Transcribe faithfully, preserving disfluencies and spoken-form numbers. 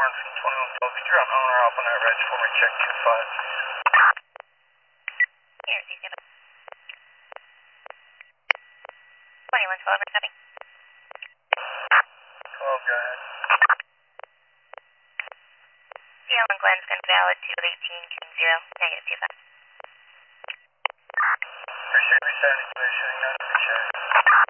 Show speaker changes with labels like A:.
A: on from twenty-one twelve. Could you run owner up on that reg for me? Check two five, please.
B: Here, you get it. twenty-one twelve, copy.
A: twelve, go ahead.
B: C L and Glenn's gun valid two eighteen two zero, negative two five.
A: Appreciate resetting, please. Shutting down to the check.